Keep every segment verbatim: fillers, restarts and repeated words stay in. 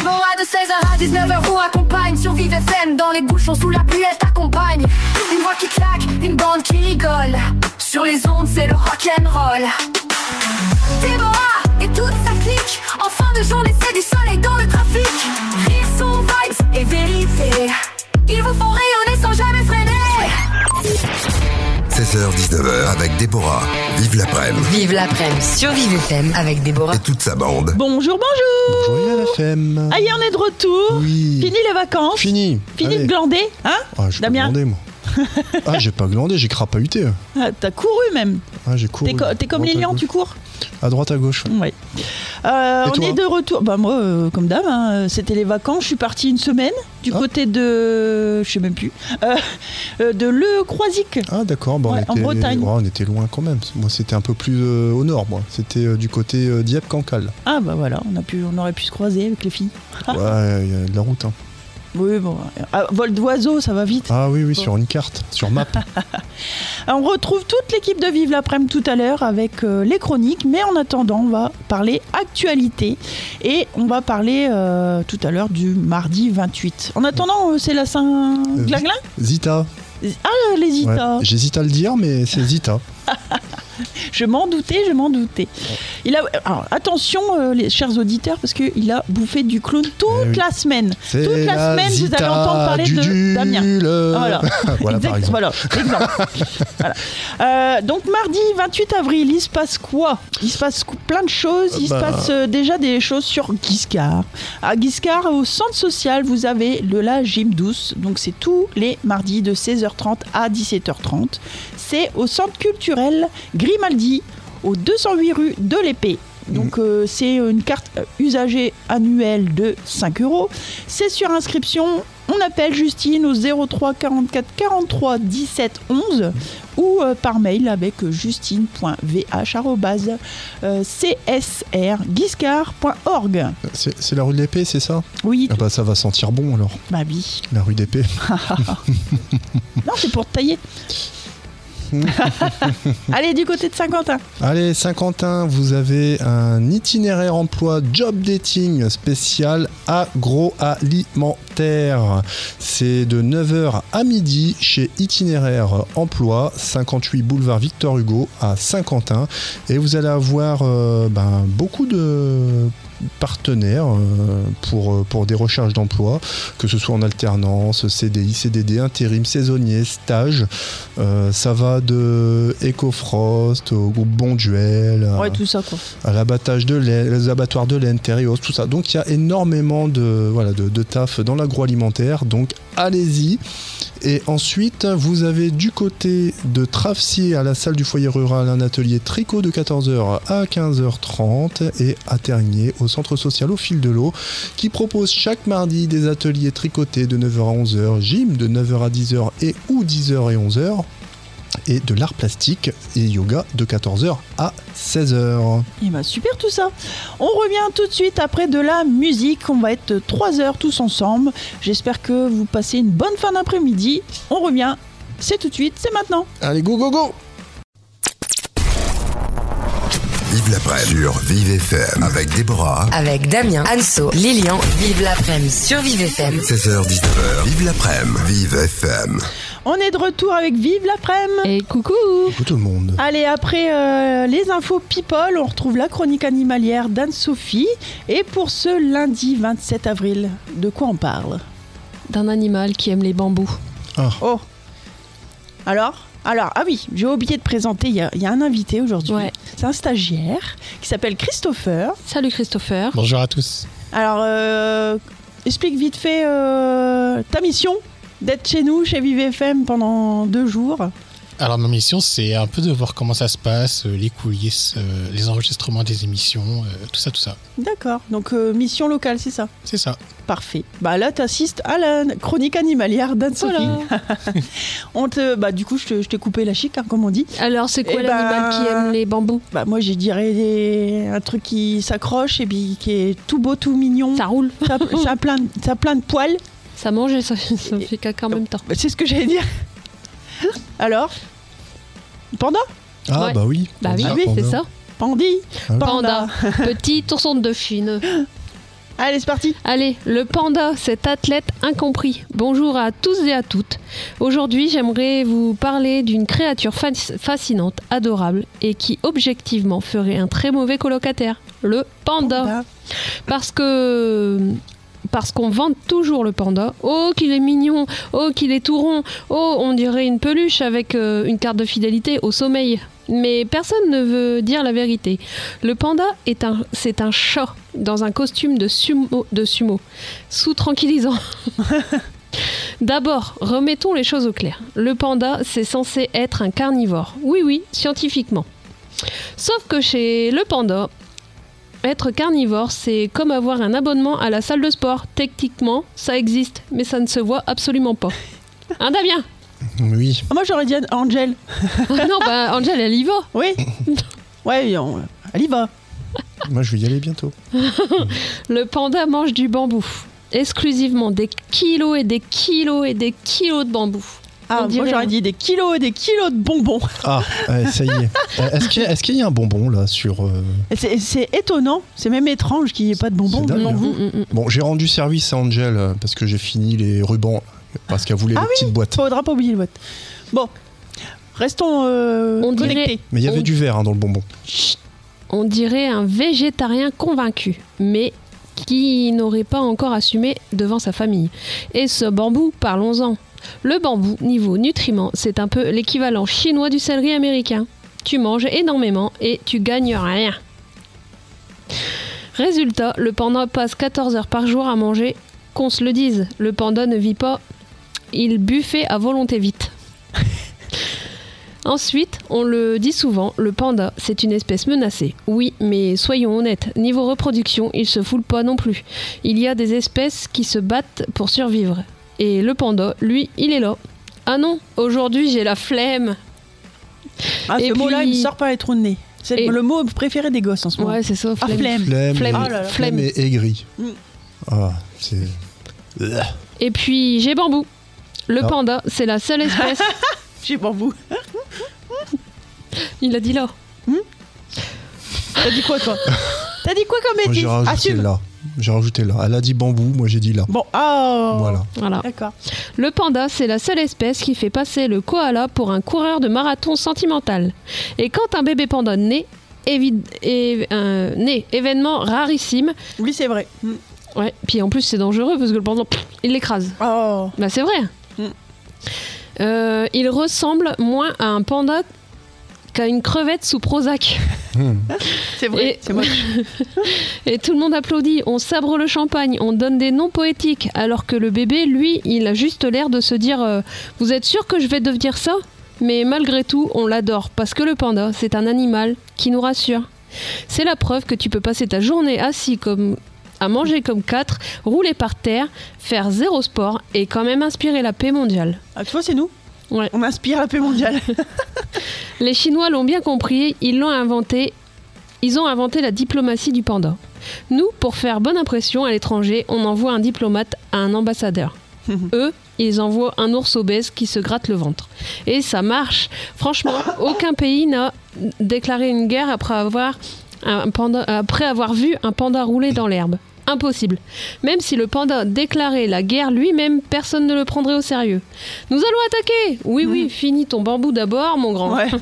Déborah de seize heures à dix-neuf heures vous accompagne sur Vive F M. Dans les bouchons sous la pluie elle t'accompagne. Une voix qui claque, une bande qui rigole. Sur les ondes c'est le rock'n'roll. Déborah et toute sa clique. En fin de journée c'est du soleil dans le trafic. Rire, son vibes et vérité. Ils vous font rayonner sans jamais freiner. seize heures dix-neuf heures avec Déborah. Vive l'après-midi. Vive l'après-midi sur Vive F M avec Déborah et toute sa bande. Bonjour, bonjour. Bonjour Vive F M. Ah, on est de retour. Oui. Fini les vacances. Fini. Fini Allez. de glander, hein Ah, j'ai pas Damien. glandé moi. Ah, j'ai pas glandé, j'ai crapahuté. Ah, t'as couru même. Ah, j'ai couru. T'es, co- t'es comme Droite à Lilian, gauche. tu cours. À droite, à gauche. Ouais. Euh, Et on toi est de retour. Bah moi, euh, comme d'hab, hein, c'était les vacances. Je suis partie une semaine du Ah. côté de, je sais même plus, euh, euh, de Le Croisic. Ah, d'accord. Bah, Ouais, on, en était... Bretagne. ouais, on était loin quand même. Moi, c'était un peu plus euh, au nord, moi. C'était euh, du côté euh, Dieppe-Cancale. Ah bah voilà, on a pu, on aurait pu se croiser avec les filles. Ouais, il y a de la route. Hein. Oui, bon, ah, vol d'oiseau, ça va vite. Ah oui, oui, Bon. sur une carte, sur map. On retrouve toute l'équipe de Vive l'après-midi tout à l'heure avec euh, les chroniques, mais en attendant, on va parler actualité et on va parler euh, tout à l'heure du mardi vingt-huit. En attendant, euh, c'est la Saint-Glinglin Zita. Ah, les Ouais. Zita. J'hésite à le dire, mais c'est Zita. Je m'en doutais, je m'en doutais. Il a, alors, attention, euh, les chers auditeurs, parce qu'il a bouffé du clown toute Eh oui. la semaine. C'est Toute la semaine, vous Zita allez entendre parler du de Dul. Damien. Voilà. Voilà, Exact- par exemple. Voilà, exemple. Voilà. Euh, donc mardi vingt-huit avril, il se passe quoi? Il se passe plein de choses. Il Bah. se passe euh, déjà des choses sur Guiscard. À Guiscard, au centre social, vous avez le la gym douce. Donc c'est tous les mardis de seize heures trente à dix-sept heures trente. C'est au centre culturel Grimaldi, au deux cent huit rue de l'Épée. Donc euh, c'est une carte euh, usagée annuelle de cinq euros. C'est sur inscription. On appelle Justine au zéro trois quarante-quatre quarante-trois dix-sept onze ou euh, par mail avec justine point v h arobase c s r guiscard point org. C'est c'est la rue de l'Épée, c'est ça? Oui, Ah bah ça va sentir bon alors, bah oui. la rue d'Épée. Non, c'est pour te tailler. Allez, du côté de Saint-Quentin. Allez, Saint-Quentin, vous avez un itinéraire emploi job dating spécial agroalimentaire. C'est de neuf heures à midi chez Itinéraire Emploi, cinquante-huit boulevard Victor Hugo à Saint-Quentin. Et vous allez avoir euh, ben, beaucoup de partenaires euh, pour, pour des recherches d'emploi, que ce soit en alternance, C D I, C D D, intérim, saisonnier, stage. Euh, ça va de Ecofrost au groupe Bonduel, à, Ouais, tout ça quoi. à l'abattage de laine, les abattoirs de laine, Terrios, tout ça. Donc il y a énormément de, voilà, de, de taf dans l'agroalimentaire, donc allez-y. Et ensuite, vous avez du côté de Travcier à la salle du foyer rural un atelier tricot de quatorze heures à quinze heures trente et à Tergnier au centre social au fil de l'eau qui propose chaque mardi des ateliers tricotés de neuf heures à onze heures, gym de neuf heures à dix heures et ou dix heures et onze heures et de l'art plastique et yoga de quatorze heures à seize heures. Et bah super tout ça. On revient tout de suite après de la musique. On va être trois heures tous ensemble. J'espère que vous passez une bonne fin d'après-midi. On revient. C'est tout de suite, c'est maintenant. Allez, go, go, go! Vive l'après-midi sur Vive F M avec Déborah. avec Damien, Anso, Lilian. Vive l'après-midi sur Vive F M. seize heures dix-neuf heures. Vive l'après-midi. Vive F M. On est de retour avec Vive l'après-midi. Et coucou. Coucou tout le monde. Allez, après euh, les infos people, on retrouve la chronique animalière d'Anne-Sophie. Et pour ce lundi vingt-sept avril, de quoi on parle? D'un animal qui aime les bambous. Ah, Oh. Alors Alors, ah oui, j'ai oublié de présenter, il y, a- il y a un invité aujourd'hui. Ouais. C'est un stagiaire qui s'appelle Christopher. Salut Christopher. Bonjour à tous. Alors, euh, explique vite fait euh, ta mission d'être chez nous, chez Vive F M, pendant deux jours. Alors ma mission, c'est un peu de voir comment ça se passe, euh, les coulisses, euh, les enregistrements des émissions, euh, tout ça, tout ça. D'accord, donc euh, mission locale, c'est ça. C'est ça. Parfait. Bah là, tu assistes à la chronique animalière d'Anne-Sophie. Voilà. on te, bah, du coup, je te- je t'ai coupé la chic, hein, comme on dit. Alors c'est quoi Eh l'animal ben, qui aime les bambous? Bah, moi, je dirais des- un truc qui s'accroche et puis qui est tout beau, tout mignon. Ça roule. Ça, ça a plein, de- ça a plein de poils. Ça mange et ça, ça fait caca en même temps. Bah, c'est ce que j'allais dire. Alors Panda ah Ouais. bah oui. Bah oui, Ah, oui, panda. c'est ça. Pandi Ah oui. Panda. Panda. Petit ourson de Chine. Allez, c'est parti. Allez, le panda, cet athlète incompris. Bonjour à tous et à toutes. Aujourd'hui, j'aimerais vous parler d'une créature fa- fascinante, adorable et qui objectivement ferait un très mauvais colocataire. Le panda. Panda. Parce que... Parce qu'on vante toujours le panda. Oh, qu'il est mignon. Oh, qu'il est tout rond. Oh, on dirait une peluche avec euh, une carte de fidélité au sommeil. Mais personne ne veut dire la vérité. Le panda, est un, c'est un chat dans un costume de sumo, de sumo sous tranquillisant. D'abord, remettons les choses au clair. Le panda, c'est censé être un carnivore. Oui, oui, scientifiquement. Sauf que chez le panda, être carnivore, c'est comme avoir un abonnement à la salle de sport. Techniquement, ça existe, mais ça ne se voit absolument pas. Hein, Damien? Oui. Ah, moi, j'aurais dit Angel. Non, bah Angel, elle y va. Oui. Ouais, on- elle y va. Moi, je vais y aller bientôt. Le panda mange du bambou. Exclusivement des kilos et des kilos et des kilos de bambou. Ah, On moi, dirait j'aurais un- dit des kilos et des kilos de bonbons. Ah, ouais, ça y est. Euh, Est-ce qu'il y, a- est-ce qu'il y a un bonbon là sur. euh, Et C'est, c'est étonnant, c'est même étrange qu'il n'y ait pas de bonbons. C'est dingue, devant hein. vous. Mm, mm, mm. Bon, j'ai rendu service à Angel euh, parce que j'ai fini les rubans parce qu'elle voulait Ah les oui, petites boîtes. Faudra pas oublier le boîte. Bon, restons euh, On dirait- connectés. Mais il y avait On- du verre hein, dans le bonbon. On dirait un végétarien convaincu, mais qui n'aurait pas encore assumé devant sa famille. Et ce bambou, parlons-en. Le bambou, niveau nutriments, c'est un peu l'équivalent chinois du céleri américain. Tu manges énormément et tu gagnes rien. Résultat, le panda passe quatorze heures par jour à manger. Qu'on se le dise, le panda ne vit pas, il buffet à volonté vite. Ensuite, on le dit souvent, le panda, c'est une espèce menacée. Oui, mais soyons honnêtes, niveau reproduction, il se foule pas non plus. Il y a des espèces qui se battent pour survivre. Et le panda, lui, il est là. Ah non, aujourd'hui j'ai la flemme. Ah, Et ce mot-là, puis- il me sort pas les trous de nez. C'est Et- le mot préféré des gosses en ce moment. Ouais, c'est ça, Ah, flemme. flemme. Flemme, Flemme. et, Ah là là. flemme Flemme. et aigri. Mm. Ah, c'est. Et puis j'ai bambou. Le Ah. panda, c'est la seule espèce. J'ai pour vous. Il a dit là. T'as dit quoi, toi T'as dit quoi comme Moi, bêtise j'ai rajouté Assume. là. J'ai rajouté là. Elle a dit bambou, moi j'ai dit là. Bon, ah. Voilà. Voilà. D'accord. Le panda, c'est la seule espèce qui fait passer le koala pour un coureur de marathon sentimental. Et quand un bébé panda naît, évi- é- euh, naît, événement rarissime. Oui, c'est vrai. Mm. Ouais. Puis en plus, c'est dangereux parce que le panda, pff, il l'écrase. Oh. Bah c'est vrai. Mm. Euh, il ressemble moins à un panda qu'à une crevette sous Prozac. Hmm. C'est vrai, Et- c'est moche. Et tout le monde applaudit, on sabre le champagne, on donne des noms poétiques, alors que le bébé, lui, il a juste l'air de se dire euh, vous êtes sûr que je vais devenir ça ? Mais malgré tout, on l'adore, parce que le panda, c'est un animal qui nous rassure. C'est la preuve que tu peux passer ta journée assis comme à manger comme quatre, rouler par terre, faire zéro sport et quand même inspirer la paix mondiale. Ah, tu vois, c'est nous. Ouais. On inspire la paix mondiale. Les Chinois l'ont bien compris, ils l'ont inventé. Ils ont inventé la diplomatie du panda. Nous, pour faire bonne impression à l'étranger, on envoie un diplomate à un ambassadeur. Eux, ils envoient un ours obèse qui se gratte le ventre. Et ça marche. Franchement, aucun pays n'a déclaré une guerre après avoir, un panda, après avoir vu un panda rouler dans l'herbe. Impossible. Même si le panda déclarait la guerre lui-même, personne ne le prendrait au sérieux. Nous allons attaquer. Oui, oui, finis ton bambou d'abord, mon grand. Ouais.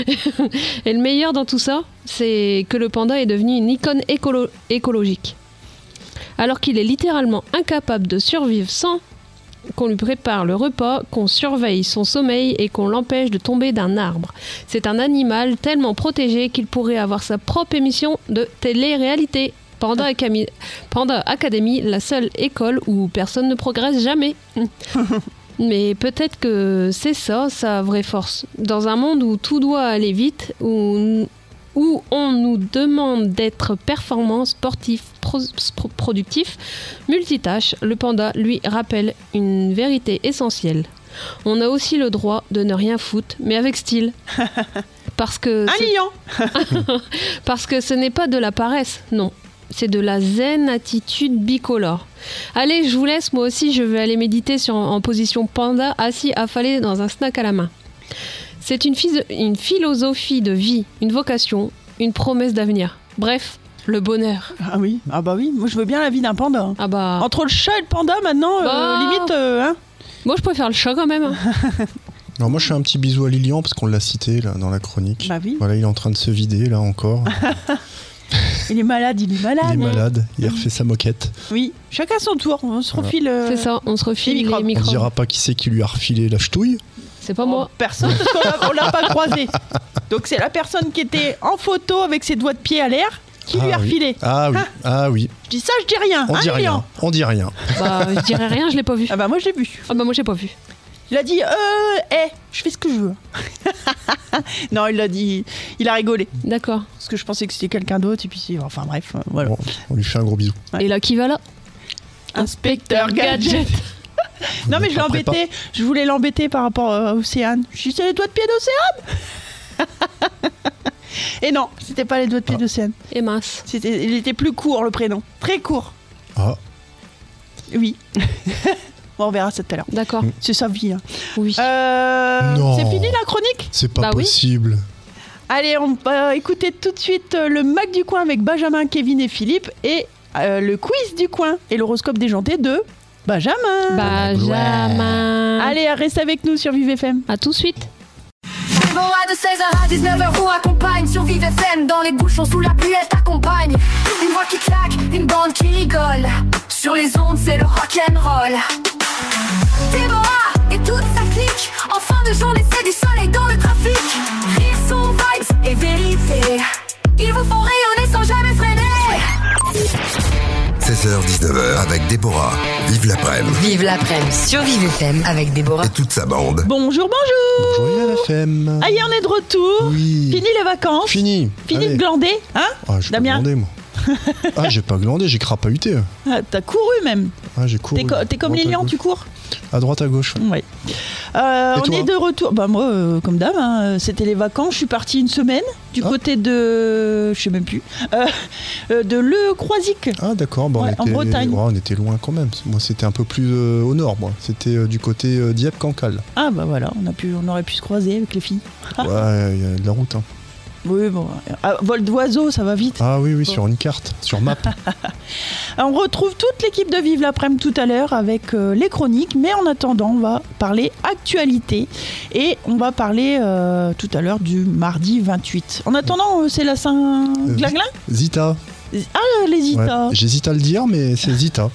Et le meilleur dans tout ça, c'est que le panda est devenu une icône écolo- écologique. Alors qu'il est littéralement incapable de survivre sans qu'on lui prépare le repas, qu'on surveille son sommeil et qu'on l'empêche de tomber d'un arbre. C'est un animal tellement protégé qu'il pourrait avoir sa propre émission de télé-réalité. Panda, Acami- Panda Academy, la seule école où personne ne progresse jamais. Mais peut-être que c'est ça, sa vraie force. Dans un monde où tout doit aller vite, où, où on nous demande d'être performant, sportif, pro- pro- productif, multitâche, le panda lui rappelle une vérité essentielle. On a aussi le droit de ne rien foutre, mais avec style. Parce que, Un c'est- lion. parce que ce n'est pas de la paresse, non. C'est de la zen attitude bicolore. Allez, je vous laisse, moi aussi je vais aller méditer sur, en position panda, assis affalé dans un snack à la main. C'est une, phys- une philosophie de vie, une vocation, une promesse d'avenir. Bref, Le bonheur. Ah oui, ah bah oui, moi je veux bien la vie d'un panda. hein. Ah bah. Entre le chat et le panda maintenant, euh, Bah. limite, euh, hein. Moi, je préfère le chat quand même. Alors moi je fais un petit bisou à Lilian parce qu'on l'a cité là dans la chronique. Bah oui. Voilà, il est en train de se vider là encore. Il est malade, il est malade. Il est malade, il a refait sa moquette. Oui, chacun son tour, on se refile. euh, C'est ça, on se refile les les microbes. On microbes. dira pas qui c'est qui lui a refilé la ch'touille. C'est pas oh, moi. Personne, parce qu'on l'a- on l'a pas croisé. Donc c'est la personne qui était en photo avec ses doigts de pied à l'air qui lui a Ah oui. refilé. Ah oui, ah oui. Je dis ça, je dis rien. On hein, dit Lilian rien, on dit rien. Bah, je dirais rien, je l'ai pas vu. Ah bah moi je l'ai vu. Ah bah, moi, j'ai pas vu. Il a dit euh, eh, je fais ce que je veux. Non, il a dit, il a rigolé D'accord. parce que je pensais que c'était quelqu'un d'autre et puis c'est- enfin bref, euh, voilà. Bon, on lui fait un gros bisou. Ouais. Et là, qui va là? Inspecteur Gadget. Non mais je l'ai Après, pas. embêté, je voulais l'embêter par rapport à Océane. Je suis c'est les doigts de pied d'Océane. Et non, c'était pas les doigts de pied Ah. d'Océane. Et mince. C'était, il était plus court le prénom, très court. Ah, Oui. Bon, on verra ça tout à l'heure. D'accord. C'est sa vie. hein. Oui. Euh, Non. c'est fini la chronique. c'est pas Bah oui. possible. Allez, on va écouter tout de suite euh, le Mac du coin avec Benjamin, Kevin et Philippe et euh, le quiz du coin et l'horoscope déjanté de Benjamin. Benjamin. Allez, reste avec nous sur Vive F M. À tout de suite. Déborah de seize heures à dix-neuf heures vous accompagne sur Vive F M. Dans les bouchons sous la pluie elle t'accompagne. Une voix qui claque, une bande qui rigole. Sur les ondes c'est le rock'n'roll. Déborah et toute sa clique. En fin de journée c'est du soleil dans le trafic. Rire, son vibes et vérité. Ils vous font rayonner sans jamais freiner. seize heures dix-neuf heures avec Déborah. Vive l'après-midi Vive l'après-midi sur Vive F M avec Déborah. et toute sa bande. Bonjour, bonjour. Bonjour Vive F M. Ah, y on est de retour. Oui. Fini les vacances. Fini. Fini Allez. de glander, hein Ah, j'ai pas Damien. glandé moi. Ah, j'ai pas glandé, j'ai crapahuté. Ah, t'as couru même. Ah, j'ai couru. T'es, co- t'es comme À droite, à Lilian, gauche. tu cours. À droite, à gauche. Ouais. Euh, Et on toi est de retour. Bah moi, euh, comme d'hab, hein, c'était les vacances. Je suis partie une semaine du Ah. côté de, je sais même plus, euh, euh, de Le Croisic. Ah, d'accord. Bah, Ouais, on, en était... Bretagne. ouais, on était loin quand même. Moi, c'était un peu plus euh, au nord, moi. C'était euh, du côté euh, Dieppe-Cancale. Ah bah voilà, on a pu, on aurait pu se croiser avec les filles. Ouais, il y a de la route. Hein. Oui, bon, à vol d'oiseau, ça va vite. Ah oui, oui, Bon. sur une carte, sur map. On retrouve toute l'équipe de Vive l'après-midi tout à l'heure avec euh, les chroniques, mais en attendant, on va parler actualité et on va parler euh, tout à l'heure du mardi vingt-huit. En attendant, euh, c'est la Saint-Glinglin Zita. Ah, les Ouais, Zita. j'hésite à le dire, mais c'est Zita.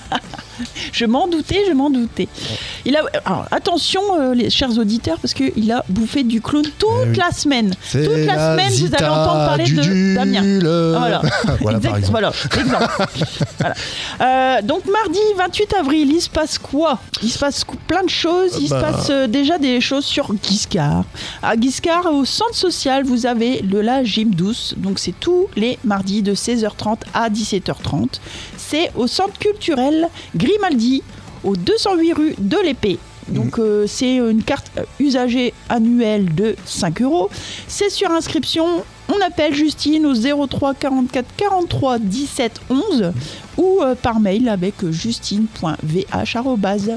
Je m'en doutais, je m'en doutais. Il a, alors, attention, euh, les chers auditeurs, parce qu'il a bouffé du clown toute Eh oui. la semaine. C'est Toute la semaine, vous Zita allez entendre parler du de Damien. Dul. Voilà. Voilà, Exact- par exemple. voilà, exemple. Voilà. Euh, donc mardi vingt-huit avril, il se passe quoi? Il se passe cou- plein de choses. Il Bah. se passe euh, déjà des choses sur Guiscard. À Guiscard, au centre social, vous avez de la gym douce. Donc c'est tous les mardis de seize heures trente à dix-sept heures trente. C'est au centre culturel Grimaldi, au deux cent huit rue de l'Épée. Donc euh, c'est une carte euh, usagée annuelle de cinq euros. C'est sur inscription. On appelle Justine au zéro trois quarante-quatre quarante-trois dix-sept onze ou euh, par mail avec justine point v h arobase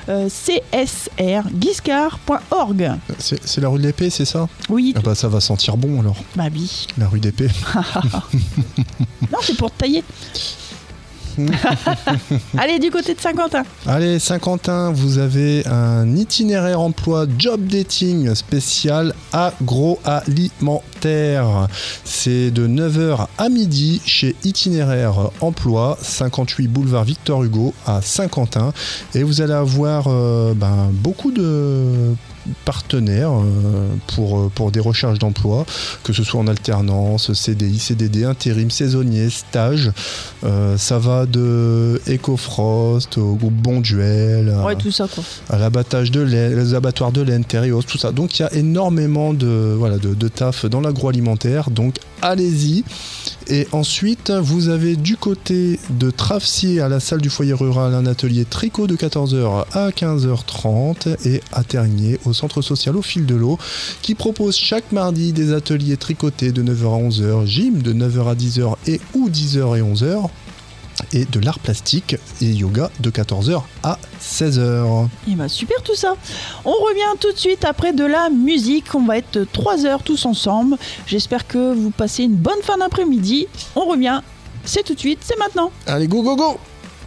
c s r guiscard point org. C'est c'est la rue de l'Épée, c'est ça? Oui, Ah bah ça va sentir bon alors, bah oui. la rue d'Épée. Non, c'est pour te tailler. Allez, du côté de Saint-Quentin. Allez, Saint-Quentin, vous avez un itinéraire emploi job dating spécial agroalimentaire. C'est de neuf heures à midi chez Itinéraire Emploi, cinquante-huit boulevard Victor Hugo à Saint-Quentin. Et vous allez avoir euh, ben, beaucoup de partenaires euh, pour, pour des recherches d'emploi, que ce soit en alternance, C D I, C D D, intérim, saisonnier, stage. Euh, ça va de Ecofrost au groupe Bonduel, à, Ouais, tout ça quoi. à l'abattage de laine, les abattoirs de laine, Terrios, tout ça. Donc il y a énormément de, voilà, de, de taf dans l'agroalimentaire. Donc allez-y. Et ensuite, vous avez du côté de Travcy à la salle du foyer rural un atelier tricot de quatorze heures à quinze heures trente et à Tergnier au centre social au fil de l'eau qui propose chaque mardi des ateliers tricotés de neuf heures à onze heures, gym de neuf heures à dix heures et ou dix heures et onze heures. et de l'art plastique et yoga de quatorze heures à seize heures. Et bah super tout ça. On revient tout de suite après de la musique. On va être trois heures tous ensemble. J'espère que vous passez une bonne fin d'après-midi. On revient. C'est tout de suite, c'est maintenant. Allez, go, go, go!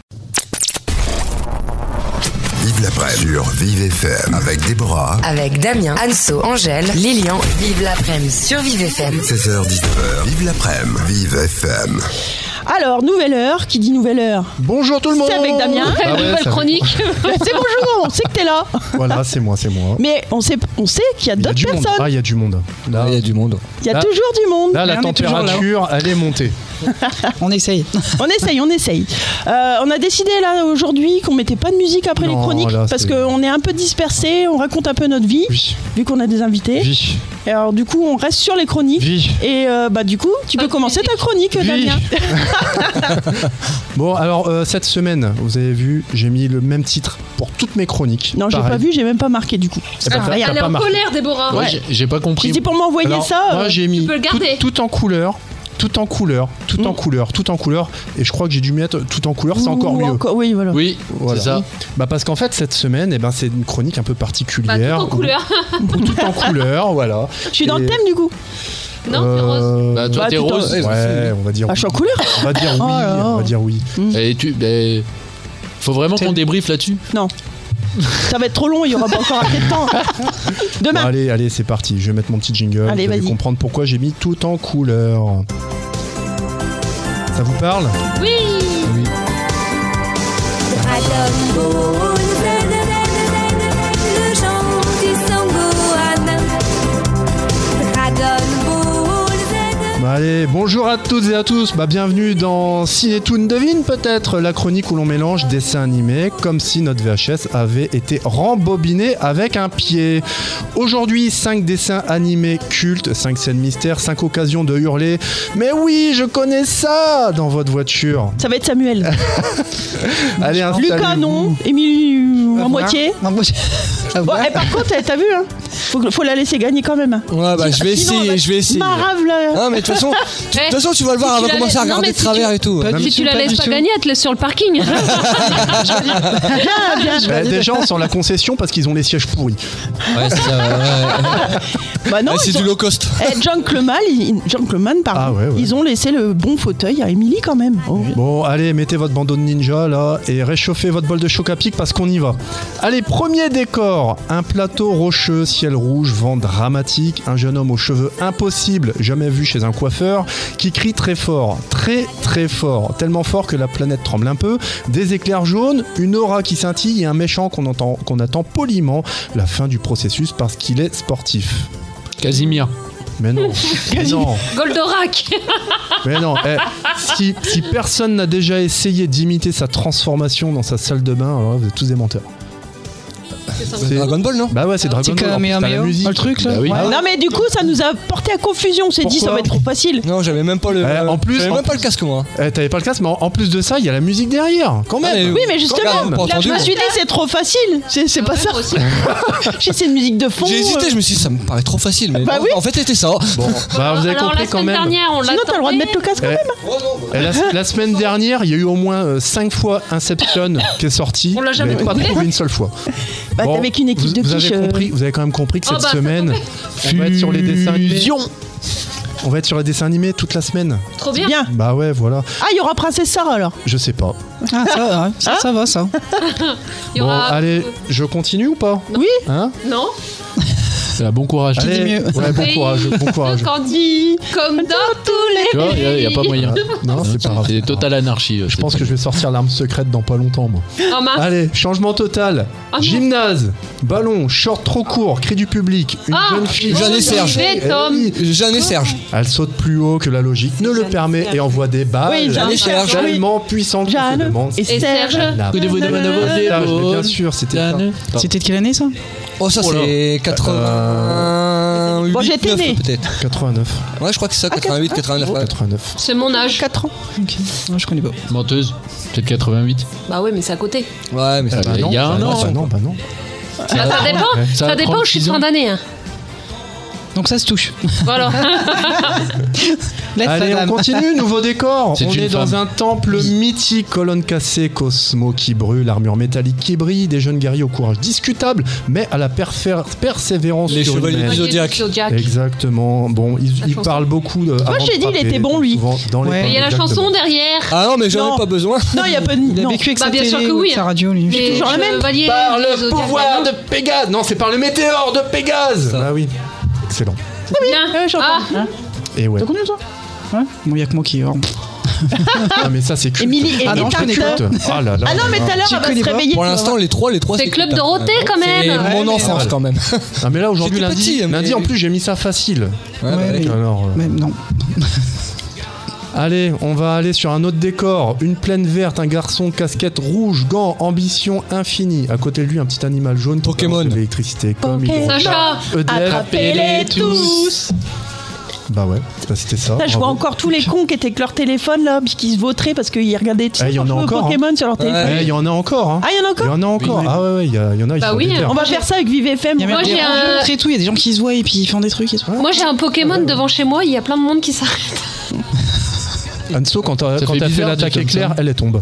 Vive l'après sur Vive F M avec Déborah. Avec Damien, Anso, Angèle, Lilian. Vive l'après-midi sur Vive F M. seize heures dix-neuf heures. Vive l'après-midi. Vive F M. Alors, nouvelle heure. Qui dit nouvelle heure? Bonjour tout le monde! C'est avec Damien. Ah ouais, Nouvelle ça- chronique. C'est bonjour, on sait que t'es là. Voilà, c'est moi, c'est moi. Mais on sait, on sait qu'il y a Il y a d'autres du monde. personnes. Ah, il y a du monde. Là, Il y a du monde. Il y a Là- toujours du monde. là la Mais on est toujours là. température, elle est montée. On essaye. On essaye, on essaye. Euh, on a décidé là aujourd'hui qu'on mettait pas de musique après Non, les chroniques là, parce c'est- qu'on est un peu dispersé, on raconte un peu notre vie, Oui, vu qu'on a des invités. oui, Et alors du coup, on reste sur les chroniques. oui. Et euh, bah du coup, tu Pas peux de commencer ta musique. chronique, Oui. Damien. Bon, alors euh, cette semaine, vous avez vu, j'ai mis le même titre pour toutes mes chroniques. Non, j'ai Pareil. pas vu, j'ai même pas marqué du coup. Eh ben, Ah, t'as- elle t'as est pas en marqué. colère, Déborah. Ouais, j'ai- j'ai pas J'ai compris. dit pour m'envoyer Alors, ça. moi euh, j'ai mis peux le tout, garder. tout en couleur, tout en couleur, tout en Mm. couleur, tout en couleur. Et je crois que j'ai dû mettre tout en couleur, c'est ou encore mieux. encore- Oui, voilà. Oui, Voilà. c'est ça. Bah parce qu'en fait cette semaine, eh ben, c'est une chronique un peu Bah, particulière. tout en couleur. Où- où tout en couleur, voilà. Je suis dans le Et- thème du coup. Non, c'est rose. Euh, Bah, toi, Bah, t'es tout en- rose. Ouais, on va dire. Ah, je suis en oui. couleur. On va dire oui. Oh là là. On va dire oui. Et tu, ben, faut vraiment qu'on débriefe là-dessus. Non. Ça va être trop long, il y aura pas encore assez de temps. Bon, Demain. allez, allez, c'est parti. Je vais mettre mon petit jingle. Allez, vous allez vas-y. comprendre pourquoi j'ai mis tout en couleur. Ça vous parle? Oui. Oui. Dragon Ball Z, le chant du Sangohan. Dragon Ball Z. Bah allez, bonjour à toutes et à tous. Bah bienvenue dans Cinétoon Devine, peut-être la chronique où l'on mélange dessin animé comme si notre V H S avait été rembobiné avec un pied. Aujourd'hui, cinq dessins animés cultes, cinq scènes mystères, cinq occasions de hurler. Mais oui, je connais ça dans votre voiture. Ça va être Samuel. Allez, installez-vous. Lucas, non. Émilie, à moitié. À moitié. À Bon, voir. et par contre, t'as vu, hein, faut, faut la laisser gagner quand même. Ouais, bah je vais Sinon, essayer, on va je vais essayer. Marave là. Non, mais de toute façon, de toute Eh, façon, tu vas le voir, si elle tu va la commencer à laisses- non, regarder mais de si travers tu- et tout. Pas Si du tu tout, la pas laisses du pas tout. gagner, elle te laisse sur le parking. Bah, déjà, on sent la concession parce qu'ils ont les sièges pourris. Ouais, c'est ça, ouais. Bah non, Ouais, c'est ils du ont- low cost. Eh, Gentleman, ils- Gentleman, pardon. Ah ouais, ouais. Ils ont laissé le bon fauteuil à Émilie quand même. Oh. Bon, allez, mettez votre bandeau de ninja là et réchauffez votre bol de choc à pic parce qu'on y va. Allez, premier décor, un plateau rocheux, ciel rouge, vent dramatique, un jeune homme aux cheveux impossibles, jamais vu chez un coiffeur, qui crie très fort, très très fort, tellement fort que la planète tremble un peu, des éclairs jaunes, une aura qui scintille et un méchant qu'on entend, qu'on attend poliment la fin du processus parce qu'il est sportif. Casimir. Mais non, mais non. Goldorak. Mais non, eh, si, si personne n'a déjà essayé d'imiter sa transformation dans sa salle de bain, alors là, vous êtes tous des menteurs. C'est Dragon Ball, non? Bah ouais, c'est Dragon C'est Ball. en plus, t'as la Kamehameha, musique. le truc, là. Bah oui. Ah ouais. Non mais du coup, ça nous a porté à confusion. On s'est dit, ça Pourquoi va être trop facile. Non, j'avais même pas le. Eh, en plus- j'avais en même pas le plus- casque, moi. Eh, T'avais pas le casque, mais en, en plus de ça, il y a la musique derrière, quand même. Ah, mais- Oui, mais justement, Quand même, pas là, je entendu, me moi. suis dit, c'est trop facile. C'est c'est pas Ouais, ça. moi aussi. J'ai cette musique de fond. J'ai hésité, euh, je me suis dit, ça me paraît trop facile, mais Bah non, oui. en fait, c'était ça. Bon, bah vous avez Alors, compris la quand semaine même. dernière, on l'a Sinon, t'as le droit de mettre le casque quand même. Eh, la, la semaine dernière, il y a eu au moins cinq fois Inception qui est sorti. On l'a jamais mais pas trouvé. trouvé une seule fois. Bah, Bon, t'es avec une équipe vous, de vous avez quiche. euh, compris, vous avez quand même compris que Oh, cette bah, ça semaine, tombait. on va être sur les dessins animés. Fusion. On va être sur les dessins animés toute la semaine. Trop bien. Bien. Bah ouais, voilà. Ah, il y aura Princesse Sarah alors. Je sais pas. Ah, ça va, ça, ça va, ça. Il y Bon, aura- allez, je continue ou pas? Oui. Hein? Non. Ah, bon courage. Allez, dit mieux. ouais, bon Oui. courage, bon courage. Candy, comme dans tous les Tu vois, il pays. n'y a, pas moyen. Non, c'est pas grave. C'est totale anarchie. Je pense que je vais sortir l'arme secrète dans pas longtemps, moi. En mars. Allez, changement total. Ah non. Gymnase, ballon, short trop court, cri du public, une Ah, jeune fille. Jeanne et Serge. Et Eh Tom. oui, Jeanne et Serge. elle saute plus haut que la logique ne le permet et envoie des balles Oui, Jeanne et Serge. tellement puissantes qu'on se Jeanne demande et si Et Serge. Serge. n'a Que de vous pas demandez de vos stage, mais bien épaules. sûr, c'était ça. C'était de quelle année, ça? Oh, ça, Oh là. c'est quatre-vingt-huit. Bon, j'étais neuf, né. peut-être. quatre-vingt-neuf. Ouais, je crois que c'est ça, quatre-vingt-huit, quatre-vingt-neuf. ouais. quatre-vingt-neuf. C'est mon âge. quatre ans. Ok, non, je connais pas. Menteuse. Peut-être quatre-vingt-huit. Bah ouais, mais c'est à côté. Ouais, mais Ah, ça bah, non, il y a un bah an. non, bah non, bah non. Bah, ça dépend. Ouais. Ça, Ça va dépend. prendre Je suis de six fin ans. d'année. Hein. Donc ça se touche. Voilà. Laisse Allez, la on dame. continue, nouveau décor. C'est On une est dans femme. un temple mythique, colonne cassée, Cosmo qui brûle, armure métallique qui brille, des jeunes guerriers au courage discutable, mais à la perfer- persévérance Les chevaliers surhumaine. du Zodiac. Zodiac. Exactement. Bon, il, La il chanson. parle beaucoup de. Moi, j'ai dit, il était bon, lui. Dans les Ouais. paroles, Il y a la exactement. chanson derrière. Ah non, mais j'en Non. ai pas besoin. Non, il y a pas de. Il a non. vécu avec Bah, sa bien télé sûr que ou oui. avec sa radio, lui. Les toujours la même. chevaliers Par du le Zodiac, pouvoir non de Pégase. Non, c'est par le météore de Pégase. Ah oui. Excellent. Bien. Ouais, j'entends. Ah. Hein Et ouais. T'as connu ça Bon, il y a que moi qui. oh. Ah, mais ça, c'est culte. Émilie est Ah non, je connais culte. Ah là là. Ah non, mais tout à l'heure, Tu elle va connais se pas réveiller. Pour tu vas l'instant, voir. les trois, les trois. C'est Club Dorothée quand C'est même. mon mais- enfance quand même. Ah, mais là, aujourd'hui, J'étais lundi, petit, mais- lundi, en plus, j'ai mis ça facile. Ouais, bah, mais- Alors, euh, Mais non. allez, on va aller sur un autre décor. Une plaine verte, un garçon, casquette rouge, gants, ambition infinie. À côté de lui, un petit animal jaune. qui Pokémon. balance de l'électricité comme Poké- il Sacha. E D F. Attrapez-les tous. Bah ouais, bah, c'était ça. Putain, je vois bravo. encore tous les cons qui étaient avec leur téléphone là, puis qui se vautraient parce qu'ils regardaient tu sais, Eh, il y en a jouer au encore, Pokémon sur leur téléphone. Eh, il y en a encore. Hein. Ah, il y en a Il y encore. en a encore. Oui. Ah ouais, ouais, il y, a- il y en a. Ils Bah sont oui, déter. On va faire ça avec Vive F M. Il y a même Moi, des j'ai un- rencontres et tout, il y a des gens qui se voient et puis ils font des trucs et tout. Moi j'ai un Pokémon devant chez moi, il y a plein de monde qui s'arrête. Anso, quand t'as Ça quand fait t'as fait bizarre, l'attaque dit comme éclair, ça. elle est tombe.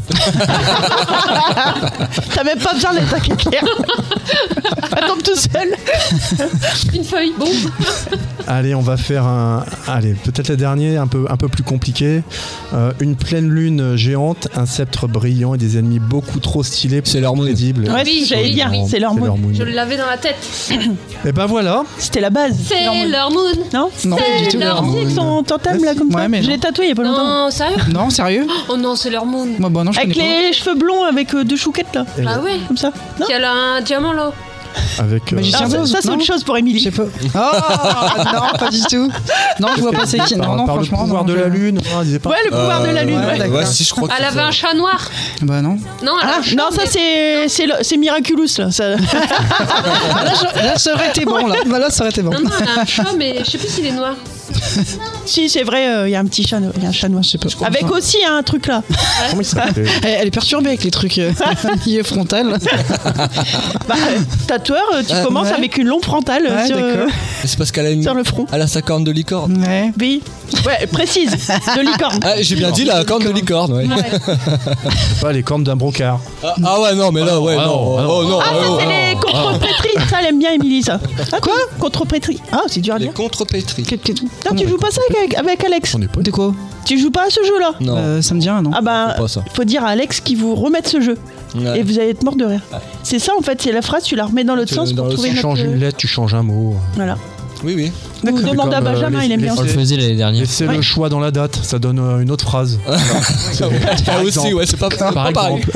T'as même pas besoin d'être éclair. Elle tombe tout seul. Une feuille, bon. Allez, on va faire un. Allez, peut-être le dernier, un peu, un peu plus compliqué. Euh, une pleine lune géante, un sceptre brillant et des ennemis beaucoup trop stylés pour C'est leur être moon. crédibles. Ouais, Oui, j'allais oui, dire, oui. c'est leur moon. Je l'avais dans la tête. Et ben voilà. C'était la base. C'est leur moon. leur moon. Non Non, pas du C'est tout. leur Tu sais, avec son totem là comme Ouais, ça. mais Je non. l'ai tatoué il y a pas longtemps. Non, sérieux? Non, sérieux Oh non, c'est leur moon. Moi, bah non, je Avec connais pas. les cheveux blonds avec euh, deux chouquettes là. Ah ouais. Comme ça. Non. Il y a là un diamant là. Avec. euh, Magicien Ah, ça, d'Oz, ça, c'est non autre chose pour Je Émilie. sais pas. Oh non, pas du tout. Non, je vois pas c'est qui. par, Non, non, par le franchement. pouvoir non, de je- la lune. on disait pas. Ouais, le pouvoir de la lune. ouais, ouais. d'accord. Ouais, si, je crois Elle avait un chat noir. Bah non. Non, elle a Ah, un chat non, ça mais- c'est c'est le- c'est Miraculous là. Ça... Là, je- là, ça aurait été bon. Là, Bah, là ça aurait été bon. Non, non, elle a un chat, mais je sais plus s'il est noir. si, c'est vrai, il y a un petit chat, no- y a un chat noir. Je sais pas. Avec aussi un truc là. Comment il s'appelait Elle, elle est perturbée avec les trucs euh, milieu frontal. Bah, tatoueur, euh, tu Euh, commences ouais. avec une longue frontale euh, Ouais, sur, euh, d'accord. C'est parce qu'elle a, une... sur le front. elle a sa corne de licorne. Ouais. Oui. Ouais, précise. De licorne. Ah, j'ai bien dit la corne de licorne, ouais. Pas les cornes d'un brocard. Ah, ah ouais, non, mais là, ouais, Ah non. non, ah non. Oh non, Ah, ça oh, c'est oh, les oh. contrepétries. Ça, elle aime bien, Émilie, ça. Ah, quoi Contrepétries. Ah, c'est dur à Les dire. contrepétries. Qu'est- qu'est- Non, tu joues pas ça avec, avec Alex. On est pas. De quoi Tu joues pas à ce jeu-là. Non, Euh, Ça me dit rien, non. Ah bah, c'est pas ça. faut dire à Alex qu'il vous remette ce jeu. Ouais. Et vous allez être mort de rire. C'est ça en fait, c'est la phrase, tu la remets dans l'autre Tu sens la mets pour dans trouver Tu notre... changes une lettre, tu changes un mot. Voilà. Oui, oui. Ou C'est demande à comme, euh, Benjamin, les- il aime les- bien les- ça. On le faisait l'année dernière. Laissez Ouais. le choix dans la date, ça donne euh, une autre phrase. C'est- Ah par aussi, exemple. ouais, c'est pas, c'est Par pas pareil. exemple.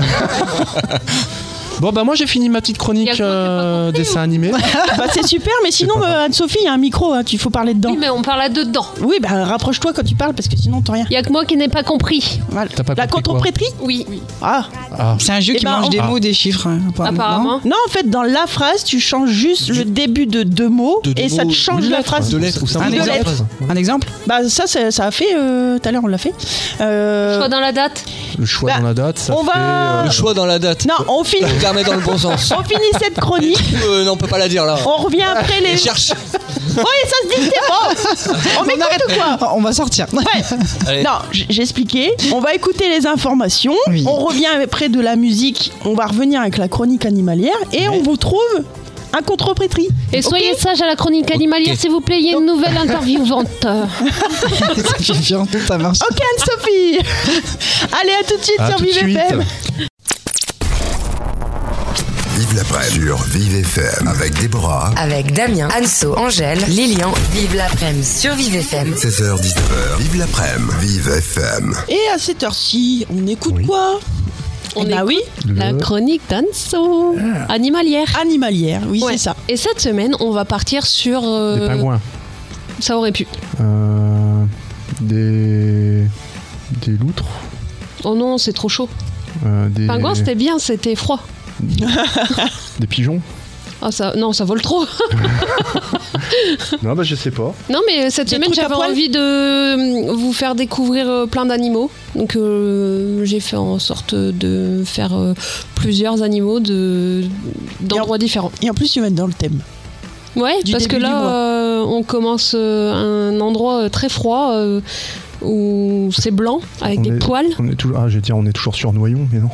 Bon bah moi j'ai fini ma petite Y a chronique que moi qui ai pas euh, compris, dessin ou- animé. Bah c'est super, mais sinon pas grave. euh, Anne-Sophie, il y a un micro, hein, il faut parler dedans. Oui, mais on parle à deux dedans. Oui, bah rapproche-toi quand tu parles parce que sinon t'entends rien. Il y a que moi qui n'ai pas compris. Voilà. T'as pas La compris quoi contreprétrie Oui, Ah. Ah. C'est un jeu Eh qui ben, mange on- des Ah. mots, des chiffres. hein, apparemment. Non, en fait, dans la phrase, tu changes juste le début de deux mots De deux et ça te mots, change une la lettre, phrase. Deux lettres ou Un simplement deux exemple. lettres. Non Un exemple Bah ça, ça, ça a fait, euh, tout à l'heure on l'a fait. Euh, Choix dans la date. Le choix Bah, dans la date, ça on fait. va- euh, Le choix dans la date. Non, on finit, Je la remets dans le bon sens. on finit cette chronique, Euh, non, on peut pas la dire là. on revient après les... Et cherche. Oui, ça se dit, c'est bon. On m'écoute ou quoi Ah, On va sortir. Ouais. Allez. Non, j- j'ai expliqué. On va écouter les informations. Oui. On revient après de la musique. On va revenir avec la chronique animalière et on vous trouve un contreprétrie. Et soyez sage à la chronique animalière, s'il vous plaît, il y a une nouvelle interviewante. Ça fait bien, ça marche. Ok, Anne-Sophie. Allez, à tout de suite à sur tout de Vive suite. F M. Vive l'après-midi sur Vive F M avec Déborah. Avec Damien, Anso, Angèle, Lilian, vive l'après-midi sur Vive F M. seize heures dix-neuf heures. Vive l'après-midi. Vive F M. Et à cette heure-ci, on écoute Oui. quoi On Eh bah écoute oui, La Le- chronique d'Anso. Animalière. animalière. Oui, Ouais. c'est ça. Et cette semaine, on va partir sur. euh, Des pingouins. Ça aurait pu. Euh, des. Des loutres. Oh non, c'est trop chaud. euh, des. Pingouin, c'était bien, c'était froid. Des pigeons. Ah, ça, non, ça vole trop. Non bah je sais pas. Non, mais cette Des semaine, trucs à j'avais poil envie de euh, vous faire découvrir euh, plein d'animaux. Donc, euh, j'ai fait en sorte de faire euh, plusieurs animaux de, d'endroits différents. Et en plus, tu vas être dans le thème. Ouais, Du parce que début du là, mois. euh, on commence euh, un endroit euh, très froid euh, où c'est blanc avec On des est- poils. On est toujours, ah, je vais dire, on est toujours sur Noyon, mais non.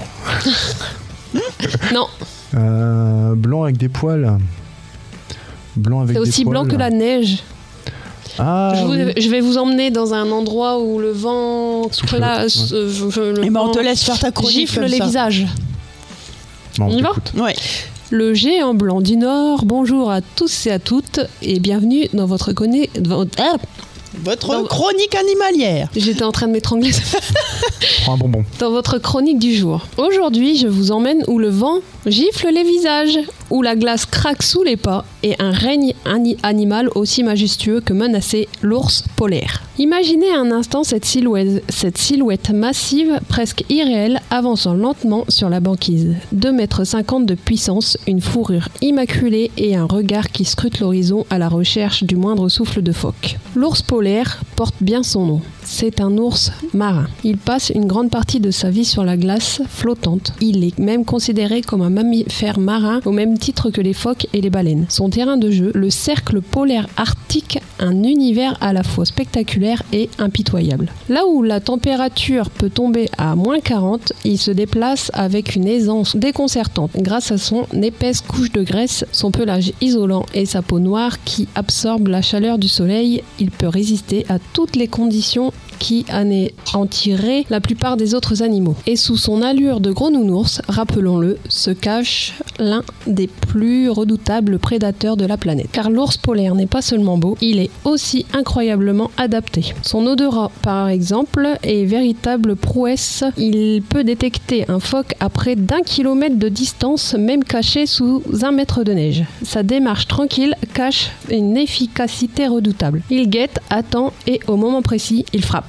Non, Euh, blanc avec des poils. Blanc avec c'est des aussi poils. blanc que la neige. Ah, je, vous- oui. je vais vous emmener dans un endroit où le vent Souffle, classe, ouais. euh, je- je- le Et ben on vent te laisse faire ta chronique gifle comme les ça. visages. Bon, On y va t'écoutes. Ouais. Le géant blanc du Nord, bonjour à tous et à toutes et bienvenue dans votre chronique. Ah, Votre Non. chronique animalière. j'étais en train de m'étrangler. Prends un bonbon. Dans votre chronique du jour. Aujourd'hui, je vous emmène où le vent gifle les visages, où la glace craque sous les pas et un règne ani- animal aussi majestueux que menacé, l'ours polaire. Imaginez un instant cette silhouette, cette silhouette massive, presque irréelle, avançant lentement sur la banquise. deux mètres cinquante de puissance, une fourrure immaculée et un regard qui scrute l'horizon à la recherche du moindre souffle de phoque. L'ours polaire porte bien son nom. C'est un ours marin. Il passe une grande partie de sa vie sur la glace flottante. Il est même considéré comme un mammifère marin au même titre que les phoques et les baleines. Son terrain de jeu, le cercle polaire arctique, un univers à la fois spectaculaire et impitoyable. Là où la température peut tomber à moins quarante, il se déplace avec une aisance déconcertante grâce à son épaisse couche de graisse, son pelage isolant et sa peau noire qui absorbe la chaleur du soleil. Il peut résister à toutes les conditions qui anéantiraient la plupart des autres animaux. Et sous son allure de gros nounours, rappelons-le, se cache l'un des plus redoutables prédateurs de la planète. Car l'ours polaire n'est pas seulement beau, il est aussi incroyablement adapté. Son odorat, par exemple, est véritable prouesse. Il peut détecter un phoque à près d'un kilomètre de distance, même caché sous un mètre de neige. Sa démarche tranquille cache une efficacité redoutable. Il guette, attend et au moment précis, il frappe.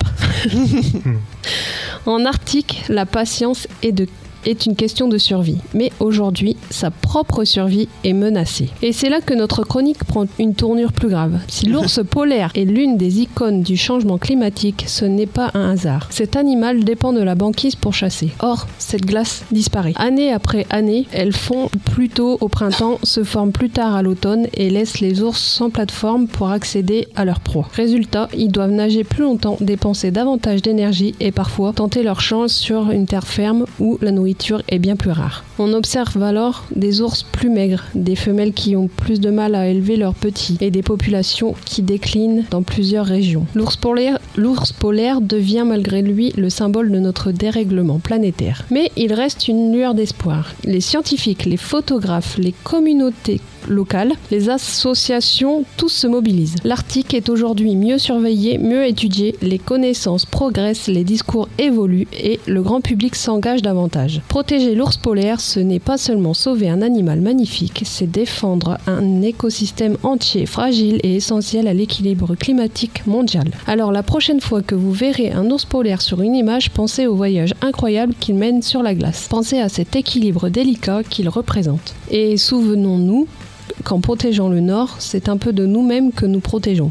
En Arctique, la patience est de est une question de survie. Mais aujourd'hui, sa propre survie est menacée. Et c'est là que notre chronique prend une tournure plus grave. Si l'ours polaire est l'une des icônes du changement climatique, ce n'est pas un hasard. Cet animal dépend de la banquise pour chasser. Or, cette glace disparaît. Année après année, elles fond plus tôt au printemps, se forment plus tard à l'automne et laissent les ours sans plateforme pour accéder à leur proie. Résultat, ils doivent nager plus longtemps, dépenser davantage d'énergie et parfois tenter leur chance sur une terre ferme où la nourriture est bien plus rare. On observe alors des ours plus maigres, des femelles qui ont plus de mal à élever leurs petits et des populations qui déclinent dans plusieurs régions. L'ours polaire, l'ours polaire devient malgré lui le symbole de notre dérèglement planétaire. Mais il reste une lueur d'espoir. Les scientifiques, les photographes, les communautés locales, les associations, tous se mobilisent. L'Arctique est aujourd'hui mieux surveillé, mieux étudié, les connaissances progressent, les discours évoluent et le grand public s'engage davantage. Protéger l'ours polaire, ce n'est pas seulement sauver un animal magnifique, c'est défendre un écosystème entier, fragile et essentiel à l'équilibre climatique mondial. Alors la prochaine fois que vous verrez un ours polaire sur une image, pensez au voyage incroyable qu'il mène sur la glace. Pensez à cet équilibre délicat qu'il représente. Et souvenons-nous qu'en protégeant le Nord, c'est un peu de nous-mêmes que nous protégeons.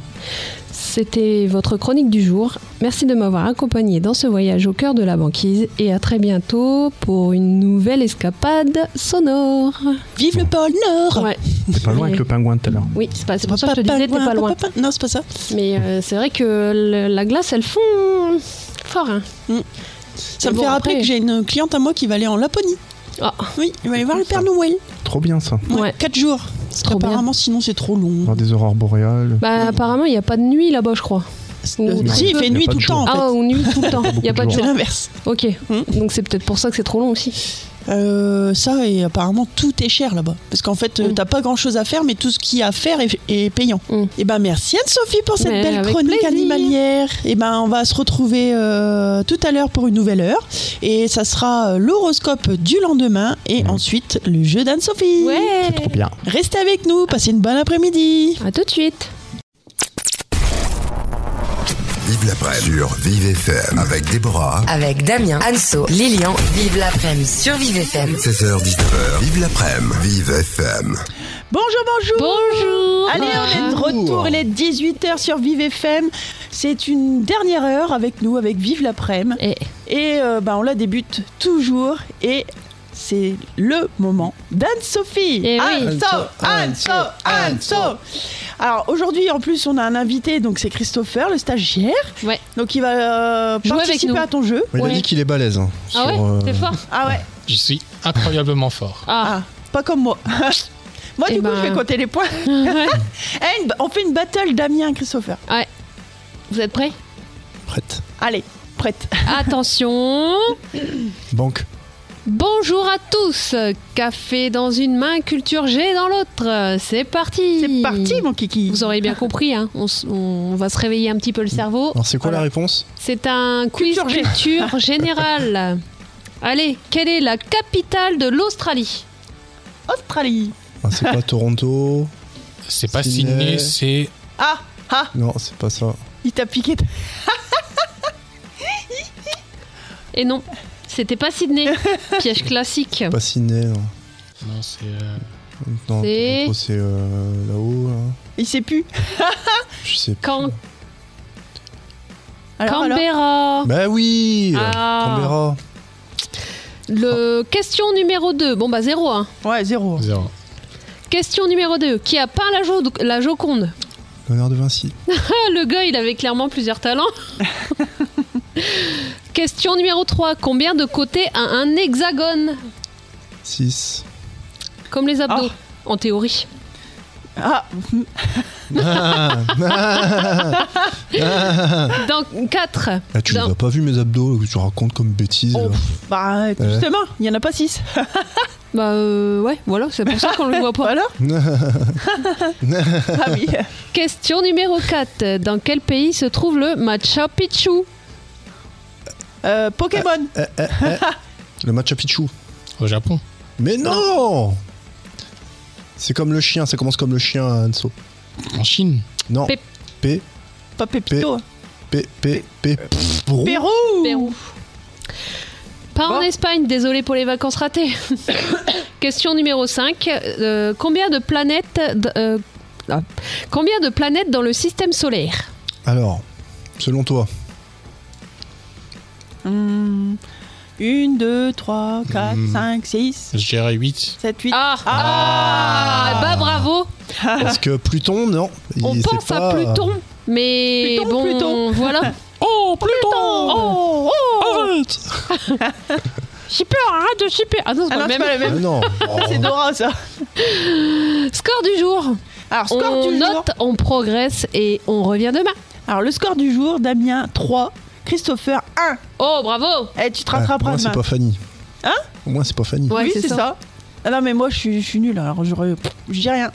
C'était votre chronique du jour. Merci de m'avoir accompagné dans ce voyage au cœur de la banquise et à très bientôt pour une nouvelle escapade sonore. Vive le pôle Nord. Ouais. C'est pas loin avec le pingouin tout à l'heure. Oui, c'est, pas, c'est pour ça que je te disais, t'es pas loin. Non, c'est pas ça. Mais euh, c'est vrai que le- la glace, elle fond fort. Hein. Mm. Ça Mais me bon, fait rappeler après- que j'ai une cliente à moi qui va aller en Laponie. Ah, Oui, il va aller voir le Père Noël. Trop bien ça. Ouais, Ouais. quatre jours. Parce Trop bien. qu'apparemment, sinon, c'est trop long. Voir des aurores boréales. bah apparemment, il n'y a pas de nuit là-bas, je crois. Ou- Euh, si, il fait y a nuit pas tout de le temps, en fait. Ah, ou nuit tout le temps. Il n'y a pas de de C'est jour. l'inverse. Ok, Mm. donc c'est peut-être pour ça que c'est trop long aussi. Euh, ça, et apparemment, tout est cher là-bas. Parce qu'en fait, euh, Mm. t'as pas grand-chose à faire, mais tout ce qu'il y a à faire est, est payant. Mm. Et ben merci Anne-Sophie pour cette Mais belle avec chronique plaisir. animalière. Et ben on va se retrouver euh, tout à l'heure pour une nouvelle heure. Et ça sera euh, l'horoscope du lendemain et Mm. ensuite le jeu d'Anne-Sophie. Ouais. Trop bien. Restez avec nous, passez une bonne après-midi. À tout de suite. Vive l'après-midi sur Vive F M avec Déborah. Avec Damien, Anso, Lilian, vive l'après-midi sur Vive F M. seize heures dix-neuf heures. Vive l'après-midi. Vive F M. Bonjour, bonjour. Bonjour. Allez, on est de retour, il est dix-huit heures sur Vive F M. C'est une dernière heure avec nous, avec Vive l'après-midi. Et Et euh, bah, on la débute toujours et c'est le moment d'Anne-Sophie. Eh oui. Anso, Anso, Anso. Alors aujourd'hui, en plus, on a un invité, donc c'est Christopher, le stagiaire. Ouais. Donc il va euh, Jouer avec participer nous. à ton jeu. Mais il a Ouais. dit qu'il est balèze. hein, Ah sur, ouais, euh, t'es fort. Ah ouais. Je suis incroyablement fort. Ah, Ah, pas comme moi. Moi, Eh du coup, ben. je vais compter les points. Eh, une- on fait une battle Damien Christopher. ouais. Vous êtes prêts? Prête. Allez, prête. Attention. Banque. Bonjour à tous. Café dans une main, culture G dans l'autre. C'est parti. C'est parti, mon kiki. Vous aurez bien compris, hein. on, s- on va se réveiller un petit peu le cerveau. Alors c'est quoi Voilà. la réponse? C'est un quiz Culture G. culture générale. Allez, quelle est la capitale de l'Australie? Australie. Ah, c'est pas Toronto. C'est pas Sydney. Sydney, c'est. Ah, ah, Non, c'est pas ça. il t'a piqué. Et non, c'était pas Sydney. Piège classique. Pas Sydney. Non, Non, c'est. euh, non C'est- Toronto, c'est euh, là-haut. Là. Il sait plus. Je sais pas. Can- Alors, alors Canberra. Bah oui Ah. Canberra. Le question numéro deux. Bon bah zéro. Hein. Ouais, zéro. Zéro. Question numéro deux. Qui a peint la, jo- la Joconde? Léonard de Vinci. Ah, le gars, il avait clairement plusieurs talents. Question numéro trois. Combien de côtés a un hexagone? six. Comme les abdos, Ah. en théorie. Ah, Dans quatre. Ah, tu les Dans- as pas vu mes abdos que tu racontes comme bêtise. oh, là. pff, bah justement, il y en a pas six. Bah euh, ouais, voilà, c'est pour ça qu'on le voit pas. Voilà. Ah oui. Question numéro quatre. Dans quel pays se trouve le Machu Picchu? Euh, Pokémon. Eh, eh, eh. Le Machu Picchu. Au Japon. Mais non, C'est comme le chien, ça commence comme le chien à Anso. En Chine. Non. Pép- P. Pas Pépito. P. P. P. Pérou. Pérou. Pérou. Pas en Bon. Espagne, désolé pour les vacances ratées. Question numéro cinq. Euh, combien de planètes d- euh, ah. Combien de planètes dans le système solaire? Alors, selon toi. Hum, une, deux, trois, quatre, Hmm. cinq, six, Je dirais huit. sept, huit. Ah, ah, bah bravo. Parce que Pluton, non. On il- c'est pense pas- à Pluton, mais Pluton, bon, Pluton. voilà. Oh, Pluton. Oh, oh. Arrête. Shipper, arrête de shipper. Ah non, c'est Ah pas non, le c'est même. pas le Ah même. non. C'est Dora, ça. Score du jour. Alors, score On du jour. note, on progresse et on revient demain. Alors, le score du jour, Damien, trois. Christopher, un. Oh, bravo. Eh, tu te Ah, rattraperas moi, c'est demain. pas Fanny. Hein Au moins, c'est pas Fanny. Ouais, oui, c'est c'est ça. ça. Ah non, mais moi, je suis, je suis nulle, alors j'aurais... pff, je dis rien.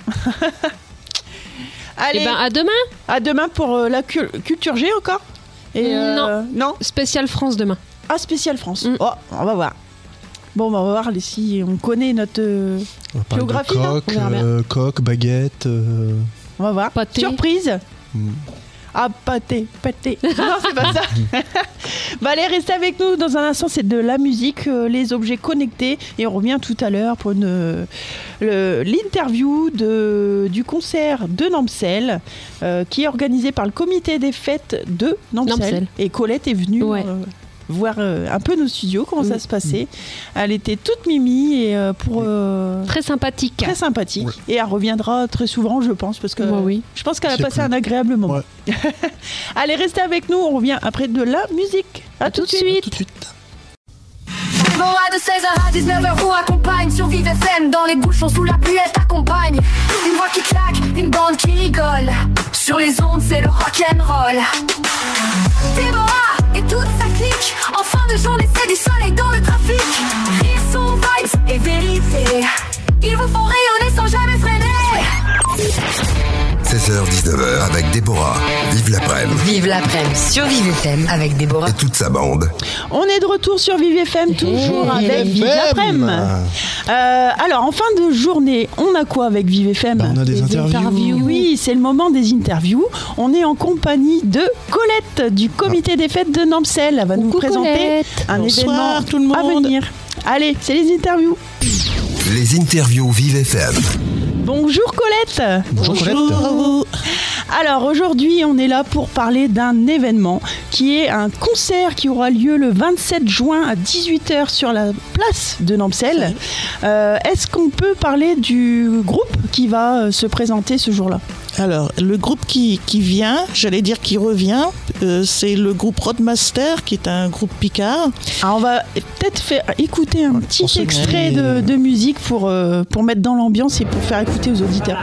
Allez, Et ben à demain. à demain pour euh, la cul- culture G encore. Et, euh, non. Spécial France demain. Ah, spécial France. Mm. Oh, on va voir. Bon, bah, on va voir si on connaît notre... euh, On va parler de Géographie, non coq, On verra bien. euh, coq, baguette. euh, On va voir. Pâté. Surprise. hmm. Ah, pâté, pâté. Non, c'est pas ça. Bah, allez, restez avec nous. Dans un instant, c'est de la musique, euh, les objets connectés. Et on revient tout à l'heure pour une, euh, le- l'interview de, du concert de Nampcel, euh, qui est organisé par le comité des fêtes de Nampcel. Nampcel. Et Colette est venue Ouais. euh, voir euh, un peu nos studios, comment ça Mm. se passait. Elle était toute mimi et euh, pour... euh, Très sympathique. Très sympathique. Ouais. Et elle reviendra très souvent, je pense, parce que Bah oui. je pense qu'elle a C'est passé cool. un agréable moment. Ouais. Allez, restez avec nous, on revient après de la musique. À, tout de suite. Tout de suite. Bon, à de seize heures à dix-neuf heures, vous accompagne sur Vive F M. Dans les bouchons, sous la pluie, elle t'accompagne. Une voix qui claque, une bande qui rigole. Sur les ondes, c'est le rock'n'roll. Déborah et toute sa clique. En fin de journée, c'est du soleil dans le trafic. Ils sont vibes et vérité. Ils vous font rayonner sans jamais freiner. seize heures dix-neuf heures avec Déborah. Vive l'après-midi. Vive l'après-midi sur Vive F M avec Déborah. Et toute sa bande. On est de retour sur Vive F M, toujours Vive avec F M. Vive l'après-midi. Euh, alors, en fin de journée, on a quoi avec Vive F M? Bah, on a des, Des interviews. interviews. Oui, c'est le moment des interviews. On est en compagnie de Colette du comité des fêtes de Nampcel. Elle va nous Coucou, présenter Colette. un Bonsoir, événement tout le à monde. venir. Allez, c'est les interviews. Les interviews Vive F M. Bonjour Colette. Bonjour, Colette. Alors aujourd'hui, on est là pour parler d'un événement qui est un concert qui aura lieu le vingt-sept juin à dix-huit heures sur la place de Nampcel. Euh, Est-ce qu'on peut parler du groupe qui va euh, se présenter ce jour-là? Alors, le groupe qui, qui vient, j'allais dire qui revient, euh, c'est le groupe Roadmaster, qui est un groupe picard. Alors on va peut-être faire écouter un petit Pour ceux extrait qui- de, de musique pour, euh, pour mettre dans l'ambiance et pour faire écouter aux auditeurs.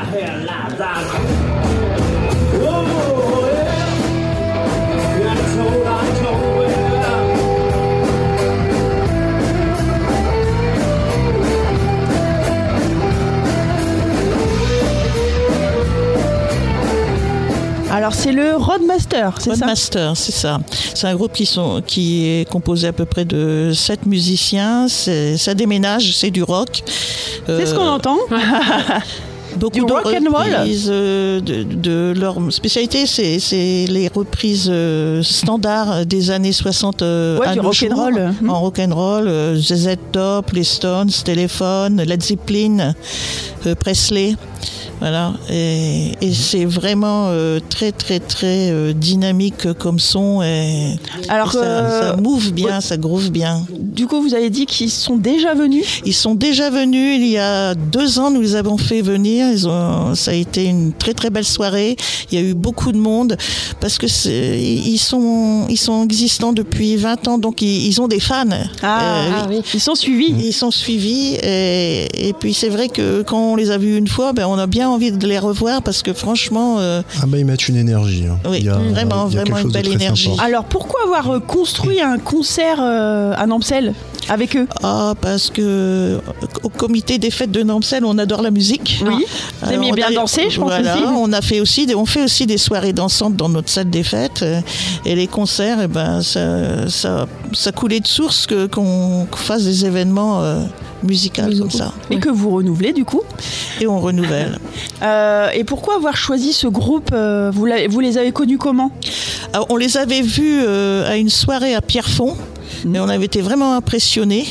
Alors c'est le Roadmaster, c'est ça? Roadmaster, c'est ça. C'est un groupe qui, sont, qui est composé à peu près de sept musiciens. C'est, ça déménage, c'est du rock. C'est ce qu'on entend. Beaucoup Du de rock and roll. reprises, euh, de, de leur spécialité, c'est, c'est les reprises euh, standards des années soixante euh, Ouais, à du nos rock and jours. roll. Mhm. En rock and roll, euh, Z Z Top, les Stones, Telephone, Led Zeppelin, euh, Presley. Voilà, et, et c'est vraiment euh, très très très euh, dynamique comme son et, Alors, et ça, euh, ça move bien, ça groove bien. Du coup, vous avez dit qu'ils sont déjà venus? Ils sont déjà venus il y a deux ans, nous les avons fait venir. Ils ont, ça a été une très très belle soirée. Il y a eu beaucoup de monde parce que c'est, ils sont ils sont existants depuis vingt ans, donc ils, ils ont des fans. Ah, Euh, ah oui. Ils sont suivis. Ils sont suivis et, et puis c'est vrai que quand on les a vus une fois, ben on a bien envie de les revoir parce que franchement, euh, Ah bah ils mettent une énergie. hein. Oui, il y a, vraiment, il y a vraiment quelque une chose de belle très énergie. sympa. Alors pourquoi avoir euh, construit un concert euh, à Nampcel avec eux? ah parce que au comité des fêtes de Nampcel, on adore la musique. Oui. Vous Alors, aimiez on bien a- danser, je pense voilà, aussi. On a fait aussi des, on fait aussi des soirées dansantes dans notre salle des fêtes euh, et les concerts, et ben ça, ça, ça coulait de source que qu'on qu'on fasse des événements euh, musicaux comme ça. Et que vous renouvelez du coup. Et on renouvelle. Euh, et pourquoi avoir choisi ce groupe euh, vous, l'avez- vous les avez connus comment? Alors, on les avait vus euh, à une soirée à Pierrefonds, et on avait été vraiment impressionnés.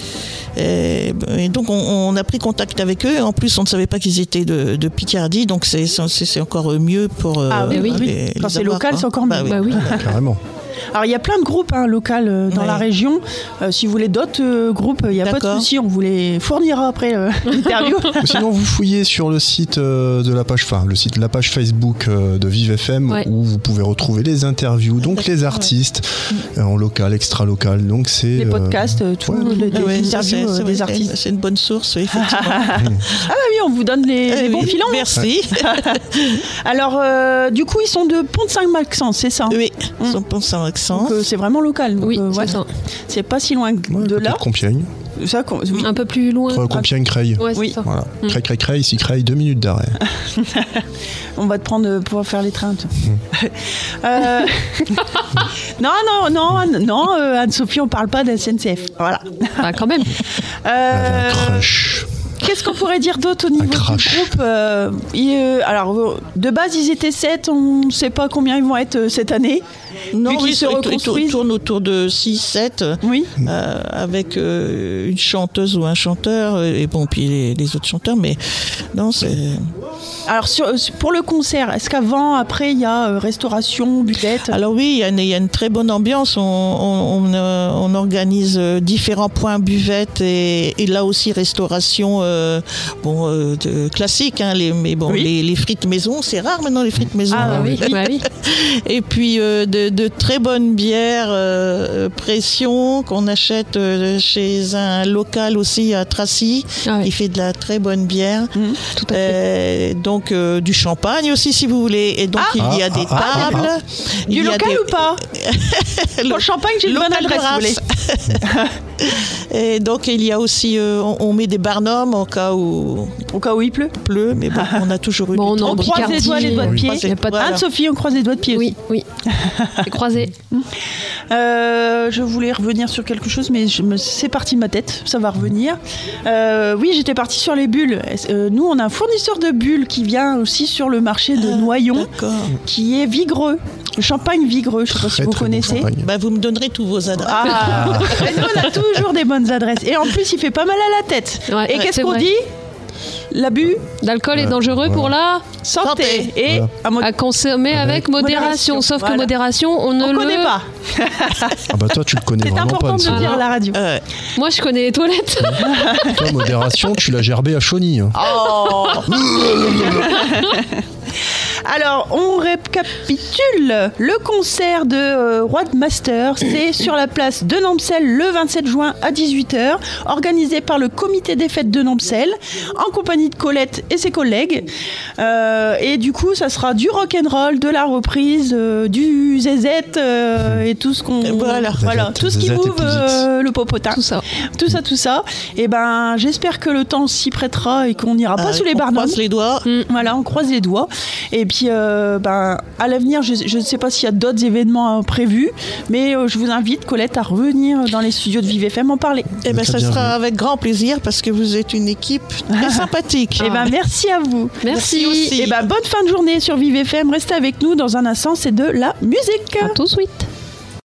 Et, et donc on, on a pris contact avec eux. En plus, on ne savait pas qu'ils étaient de, de Picardie, donc c'est, c'est, c'est encore mieux pour. euh, Ah oui, oui. les- Quand les c'est avoir, local, quoi. c'est encore mieux. Bah oui. Bah oui. Carrément. Alors il y a plein de groupes hein, locaux euh, dans Ouais. la région. Euh, si vous voulez d'autres euh, groupes, il n'y a pas de D'accord. souci, on vous les fournira après euh, l'interview. Ou sinon, vous fouillez sur le site euh, de la page, enfin, le site, la page Facebook euh, de Vive F M, Ouais. où vous pouvez retrouver les interviews, donc les artistes euh, en local, extra local. Donc c'est Les euh, podcasts, euh, tout, ouais. les, les Ah ouais, ça, interviews c'est, euh, c'est des vrai, artistes. c'est une bonne source, oui, effectivement. Ah bah oui, on vous donne les, Eh les bons oui, filons. Merci. Alors euh, du coup, ils sont de Pont-de-Saint-Maxence, c'est ça? Oui, Mm. son pont sans accent. Donc euh, c'est vraiment local. Donc, Oui, euh, c'est ouais. ça. C'est pas si loin Ouais, de peut-être là. Compiègne. Ça, qu'on- oui. Un peu plus loin. Entre Compiègne, Creil. Ouais, c'est Oui. ça. Voilà. Mm. Creil, Creil, Creil, ici Creil, deux minutes d'arrêt. On va te prendre euh, pour faire les trains. toi. Euh, non, non, non, Anne- non, euh, Anne-Sophie, on parle pas de S N C F. Voilà. Bah, quand même. Elle avait Euh, un crush. Qu'est-ce qu'on pourrait dire d'autre au niveau du crash. groupe euh, il, euh, Alors, euh, de base, ils étaient sept. On ne sait pas combien ils vont être euh, cette année. Non, Vu qu'ils oui, se ils tournent- reconstruisent. ils tournent autour de six sept. Oui. Euh, avec euh, une chanteuse ou un chanteur euh, et bon puis les, les autres chanteurs, mais non, c'est Alors, sur- pour le concert, est-ce qu'avant, après, il y a euh, restauration, buvette? alors oui, il y, a une- il y a une très bonne ambiance. On, on, on, euh, on organise euh, différents points buvettes et, et là aussi restauration euh, bon euh, de, classique, hein, les, mais bon Oui. les, les frites maison, c'est rare maintenant les frites maison. Ah, hein. oui, bah oui. Et puis euh, de, de très bonnes bières euh, pression qu'on achète euh, chez un local aussi à Tracy, Ah qui oui. fait de la très bonne bière. Mhm. Tout à fait. Euh, donc euh, du champagne aussi si vous voulez. Et donc il y a Ah, des ah, ah, tables. Il Du y a local des- ou pas? Pour le champagne, j'ai une bonne Local adresse, de si vous voulez. race. Et donc il y a aussi, euh, on, on met des barnums au cas où Au cas où il pleut. il pleut, mais bon, on a toujours eu Bon, du on temps. On en croise les Picardie, doigts, les doigts de oui. pied. Il y a pas de- Anne-Sophie, on croise les doigts de pied. Oui, oui. C'est croisé. Euh, je voulais revenir sur quelque chose, mais je me- c'est parti de ma tête, ça va revenir. Euh, oui, j'étais partie sur les bulles. Est-ce- euh, nous, on a un fournisseur de bulles qui vient aussi sur le marché de Noyon, D'accord. qui est Vigreux, le champagne Vigreux, je ne sais pas si Très, vous très bon connaissez. champagne. Bah, vous me donnerez tous vos adresses. Ah, et nous, on a toujours des bonnes adresses. Et en plus, il fait pas mal à la tête. Ouais, et ouais, qu'est-ce c'est qu'on vrai. dit? L'abus, L'alcool est Ouais, dangereux voilà. pour la santé. Santé. Et Voilà. à mo- à consommer avec Avec modération. modération, Sauf voilà. que modération, on ne on le ne connaît pas. Ah bah toi, tu le connais C'est vraiment pas. important de le Anne-Sophie. dire à la radio. Euh, Moi, je connais les toilettes. Toi, modération, tu l'as gerbé à Chauny. hein. Oh Alors, on récapitule le concert de euh, Roi de Master. C'est sur la place de Nampcel le vingt-sept juin à dix-huit heures, organisé par le comité des fêtes de Nampcel, en compagnie de Colette et ses collègues. Euh, et du coup, ça sera du rock'n'roll, de la reprise, euh, du zézette euh, et tout ce qu'on... Voilà, voilà tout ce qui zézette et mouve Pouzit. euh, le popotin. Tout ça. Tout ça, tout ça. Et ben, j'espère que le temps s'y prêtera et qu'on n'ira pas Ah, sous les on barnums. croise les doigts. Mm, voilà, on croise les doigts. Et puis, euh, ben, à l'avenir, je ne sais pas s'il y a d'autres événements euh, prévus, mais euh, je vous invite, Colette, à revenir dans les studios de Vive F M en parler. Eh ben, Très ça bien sera vu. avec grand plaisir parce que vous êtes une équipe très sympathique. Et ben, merci à vous. Merci. aussi. Et ben, bonne fin de journée sur Vive F M. Restez avec nous dans un instant, c'est de la musique. À tout de suite.